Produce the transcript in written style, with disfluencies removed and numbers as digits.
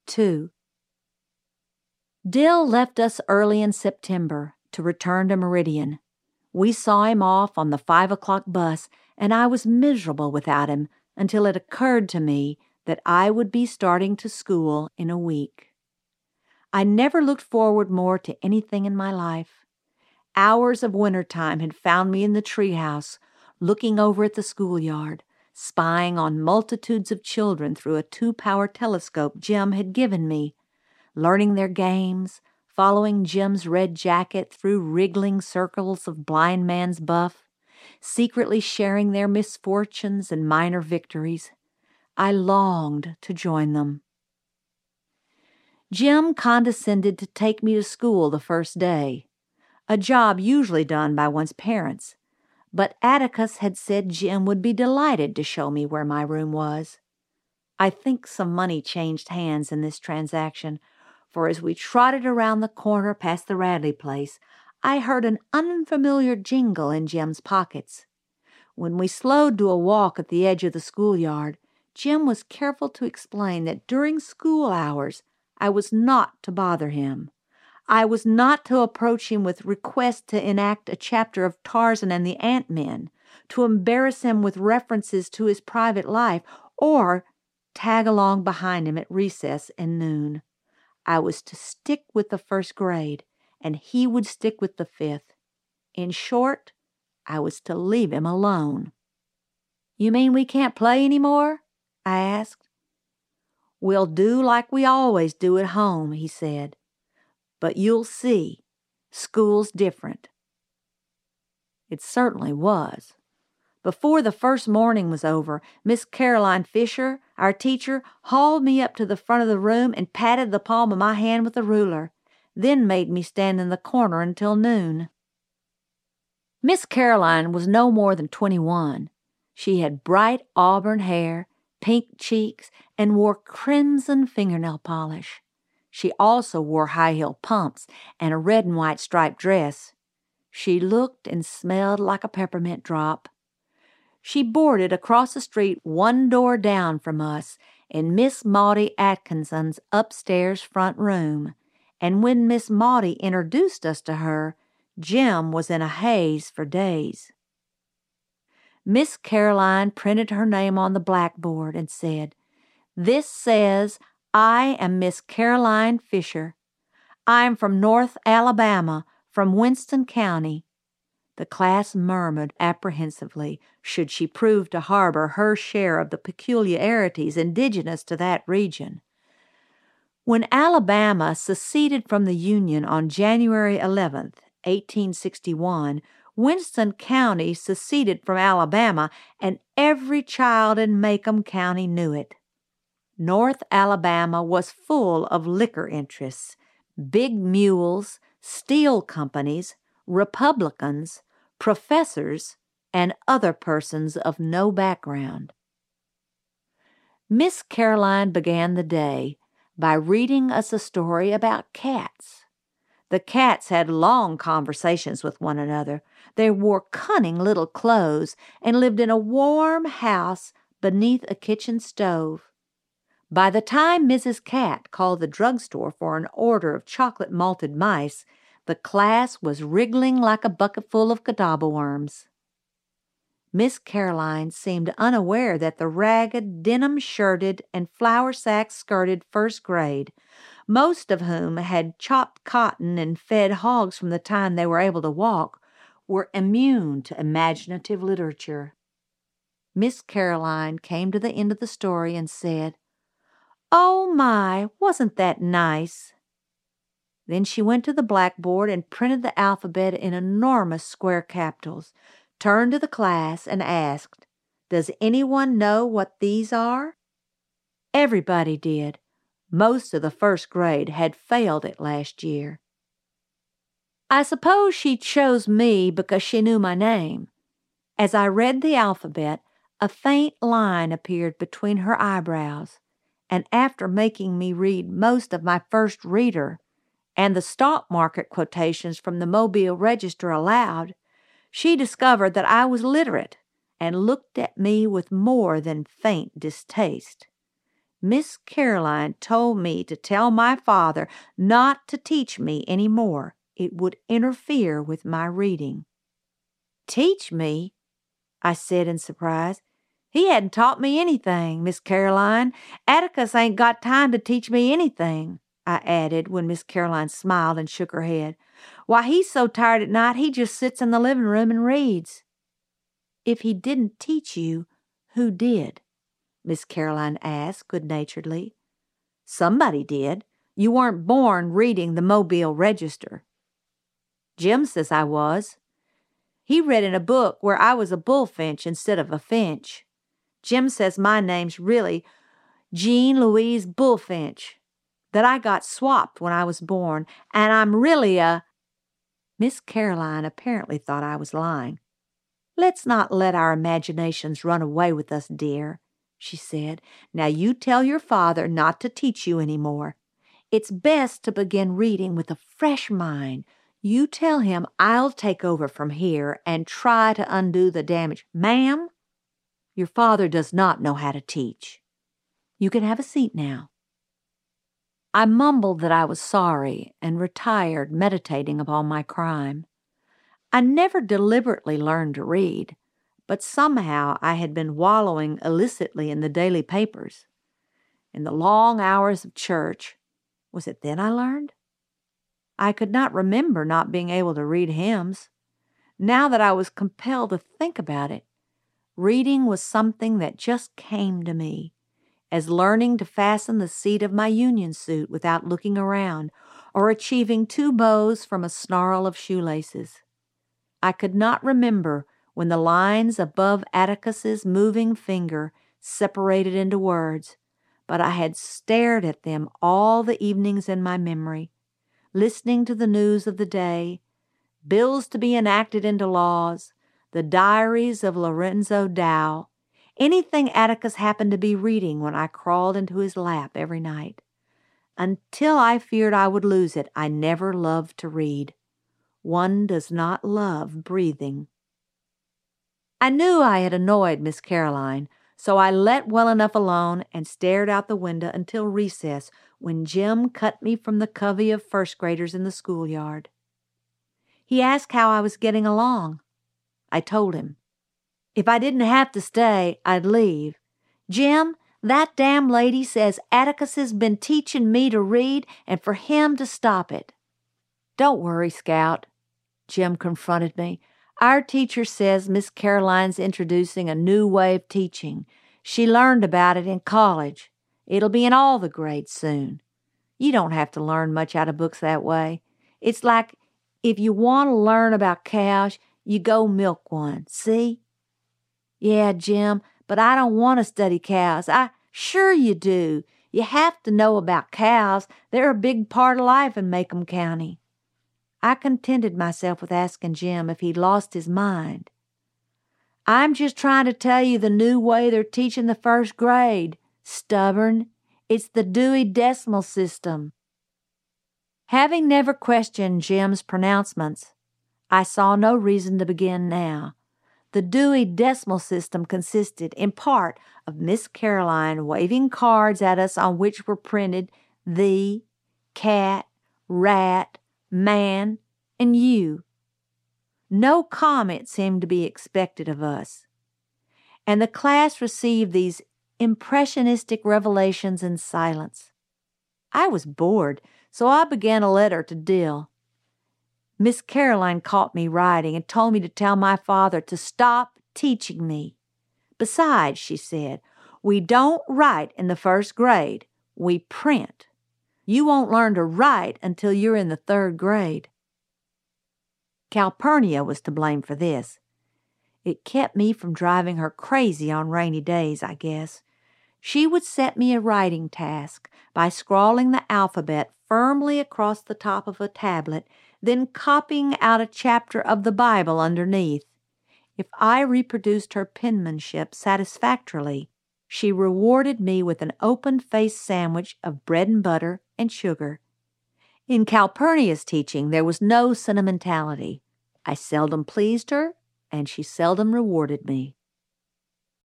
2. Dill left us early in September to return to Meridian. We saw him off on the 5 o'clock bus, and I was miserable without him until it occurred to me that I would be starting to school in a week. I never looked forward more to anything in my life. Hours of wintertime had found me in the treehouse, looking over at the schoolyard, spying on multitudes of children through a 2-power telescope Jim had given me, learning their games, following Jim's red jacket through wriggling circles of blind man's buff, secretly sharing their misfortunes and minor victories. I longed to join them. Jim condescended to take me to school the first day, a job usually done by one's parents, but Atticus had said Jim would be delighted to show me where my room was. I think some money changed hands in this transaction, for as we trotted around the corner past the Radley place, I heard an unfamiliar jingle in Jim's pockets. When we slowed to a walk at the edge of the schoolyard, Jim was careful to explain that during school hours I was not to bother him. I was not to approach him with requests to enact a chapter of Tarzan and the Ant-Men, to embarrass him with references to his private life, or tag along behind him at recess and noon. I was to stick with the first grade, and he would stick with the 5th. In short, I was to leave him alone. "You mean we can't play any more?" I asked. "We'll do like we always do at home," he said. "But you'll see, school's different." It certainly was. Before the first morning was over, Miss Caroline Fisher, our teacher, hauled me up to the front of the room and patted the palm of my hand with a ruler, then made me stand in the corner until noon. Miss Caroline was no more than 21. She had bright auburn hair, pink cheeks, and wore crimson fingernail polish. She also wore high-heeled pumps and a red and white striped dress. She looked and smelled like a peppermint drop. She boarded across the street one door down from us in Miss Maudie Atkinson's upstairs front room, and when Miss Maudie introduced us to her, Jim was in a haze for days. Miss Caroline printed her name on the blackboard and said, "This says, I am Miss Caroline Fisher. I am from North Alabama, from Winston County." The class murmured apprehensively, should she prove to harbor her share of the peculiarities indigenous to that region. When Alabama seceded from the Union on January 11th, 1861, Winston County seceded from Alabama, and every child in Macomb County knew it. North Alabama was full of liquor interests, big mules, steel companies, Republicans, professors, and other persons of no background. Miss Caroline began the day by reading us a story about cats. The cats had long conversations with one another. They wore cunning little clothes and lived in a warm house beneath a kitchen stove. By the time Mrs. Cat called the drugstore for an order of chocolate malted mice, the class was wriggling like a bucketful of Cadabra worms. Miss Caroline seemed unaware that the ragged, denim-shirted, and flour-sack-skirted first grade, most of whom had chopped cotton and fed hogs from the time they were able to walk, were immune to imaginative literature. Miss Caroline came to the end of the story and said, "Oh my, wasn't that nice?" Then she went to the blackboard and printed the alphabet in enormous square capitals, turned to the class and asked, "Does anyone know what these are?" Everybody did. Most of the first grade had failed it last year. I suppose she chose me because she knew my name. As I read the alphabet, a faint line appeared between her eyebrows, and after making me read most of my first reader and the stock market quotations from the Mobile Register aloud, she discovered that I was literate and looked at me with more than faint distaste. Miss Caroline told me to tell my father not to teach me any more. It would interfere with my reading." "Teach me?" I said in surprise. "He hadn't taught me anything, Miss Caroline. Atticus ain't got time to teach me anything," I added when Miss Caroline smiled and shook her head. "Why, he's so tired at night he just sits in the living room and reads." "If he didn't teach you, who did?" Miss Caroline asked good-naturedly. "Somebody did. You weren't born reading the Mobile Register." "Jim says I was. He read in a book where I was a bullfinch instead of a finch. Jim says my name's really Jean Louise Bullfinch, that I got swapped when I was born, and I'm really a—" Miss Caroline apparently thought I was lying. "Let's not let our imaginations run away with us, dear," she said. "Now you tell your father not to teach you any more. It's best to begin reading with a fresh mind. You tell him I'll take over from here and try to undo the damage." "Ma'am, your father does not know how to teach. You can have a seat now." I mumbled that I was sorry and retired, meditating upon my crime. I never deliberately learned to read, but somehow I had been wallowing illicitly in the daily papers. In the long hours of church, was it then I learned? I could not remember not being able to read hymns. Now that I was compelled to think about it, reading was something that just came to me, as learning to fasten the seat of my union suit without looking around, or achieving 2 bows from a snarl of shoelaces. I could not remember when the lines above Atticus's moving finger separated into words, but I had stared at them all the evenings in my memory, listening to the news of the day, bills to be enacted into laws, the diaries of Lorenzo Dow, anything Atticus happened to be reading when I crawled into his lap every night. Until I feared I would lose it, I never loved to read. One does not love breathing. I knew I had annoyed Miss Caroline, so I let well enough alone and stared out the window until recess, when Jim cut me from the covey of first-graders in the schoolyard. He asked how I was getting along. I told him. If I didn't have to stay, I'd leave. "Jim, that damn lady says Atticus has been teaching me to read and for him to stop it." "Don't worry, Scout," Jim confronted me. "Our teacher says Miss Caroline's introducing a new way of teaching. She learned about it in college. It'll be in all the grades soon. You don't have to learn much out of books that way. It's like if you want to learn about cows, you go milk one, see?" "Yeah, Jim, but I don't want to study cows." Sure you do. You have to know about cows. They're a big part of life in Macomb County." I contented myself with asking Jim if he'd lost his mind. "I'm just trying to tell you the new way they're teaching the first grade. Stubborn. It's the Dewey Decimal System." Having never questioned Jim's pronouncements, I saw no reason to begin now. The Dewey Decimal System consisted, in part, of Miss Caroline waving cards at us on which were printed thee, cat, rat, man, and you. No comment seemed to be expected of us, and the class received these impressionistic revelations in silence. I was bored, so I began a letter to Dill. Miss Caroline caught me writing and told me to tell my father to stop teaching me. "Besides," she said, "we don't write in the first grade. We print. You won't learn to write until you're in the 3rd grade." Calpurnia was to blame for this. It kept me from driving her crazy on rainy days, I guess. She would set me a writing task by scrawling the alphabet firmly across the top of a tablet, then copying out a chapter of the Bible underneath. If I reproduced her penmanship satisfactorily, she rewarded me with an open-faced sandwich of bread and butter and sugar. In Calpurnia's teaching there was no sentimentality. I seldom pleased her, and she seldom rewarded me.